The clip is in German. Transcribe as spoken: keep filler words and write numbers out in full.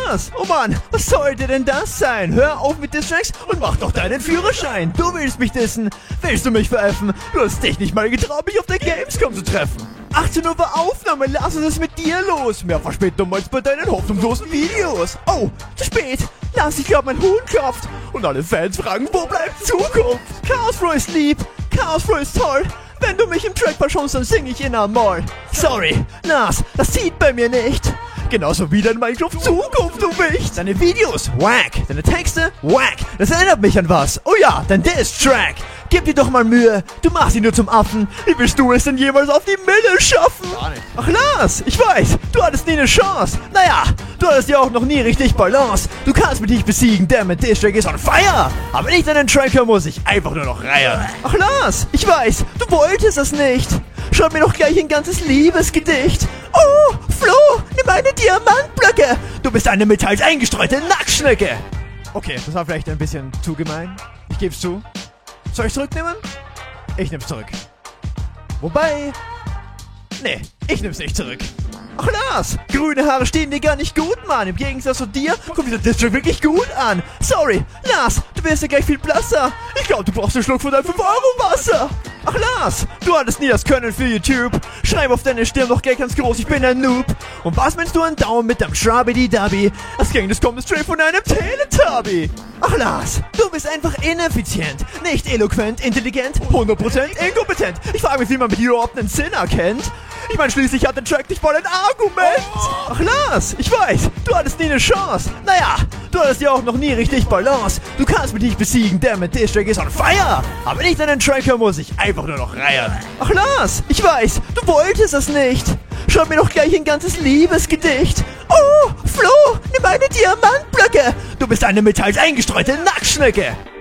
Lars! Oh Mann, was sollte denn das sein? Hör auf mit Distracks und mach doch deinen Führerschein. Du willst mich dissen. Willst du mich veräffen? Du hast dich nicht mal getraut, mich auf der Gamescom zu treffen. achtzehn Uhr war Aufnahme, Lars, was ist mit dir los? Mehr Verspätung als bei deinen hoffnungslosen Videos. Oh, zu spät. Lars, ich glaub, mein Huhn klopft. Und alle Fans fragen, wo bleibt Zukunft? Chaosflow ist lieb, Chaosflow ist toll. Wenn du mich im Track verschonst, dann sing ich in Amol. Sorry, Lars, das zieht bei mir nicht. Genauso wie dein Minecraft Zukunft, du Wicht. Deine Videos, wack. Deine Texte, wack. Das erinnert mich an was. Oh ja, dein Diss-Track. Gib dir doch mal Mühe. Du machst ihn nur zum Affen. Wie willst du es denn jemals auf die Mille schaffen? Gar nicht. Ach Lars, ich weiß, du hattest nie eine Chance. Naja, du hattest ja auch noch nie richtig Balance. Du kannst mich nicht besiegen, der mit Diss-Track ist on fire. Aber nicht deinen Tracker muss ich einfach nur noch reiern. Ach Lars, ich weiß, du wolltest das nicht. Schreib mir doch gleich ein ganzes Liebesgedicht. Oh, Flo, nimm meine Diamantblöcke. Du bist eine Metalls eingestreute Nacktschnecke. Okay, das war vielleicht ein bisschen zu gemein. Ich geb's zu. Soll ich zurücknehmen? Ich nehm's zurück. Wobei... Nee, ich nehm's nicht zurück. Ach Lars, grüne Haare stehen dir gar nicht gut, Mann. Im Gegensatz zu dir kommt dieser District wirklich gut an. Sorry, Lars, du wirst ja gleich viel blasser. Ich glaube, du brauchst einen Schluck von deinem fünf Euro Wasser. Ach Lars, du hattest nie das Können für YouTube. Schreib auf deine Stirn doch gleich ganz groß, ich bin ein Noob. Und was meinst du an Daumen mit deinem Schrabidi-Dabi? Das ging, das kommt straight von einem Teletubby. Ach Lars, du bist einfach ineffizient. Nicht eloquent, intelligent, hundert Prozent inkompetent. Ich frage mich, wie man mit dir überhaupt einen Sinn erkennt. Ich meine, schließlich hat der Track nicht mal ein Argument. Ach Lars, ich weiß, du hattest nie eine Chance. Naja, du hattest ja auch noch nie richtig Balance. Du kannst mich nicht besiegen, der mit Diss-Track ist on fire. Aber nicht deinen Tracker muss ich einfach nur noch reiern. Ach Lars, ich weiß, du wolltest das nicht. Schreib mir doch gleich ein ganzes Liebesgedicht. Oh, Flo, nimm meine Diamantblöcke. Du bist eine Metalls eingestreute Nacktschnecke.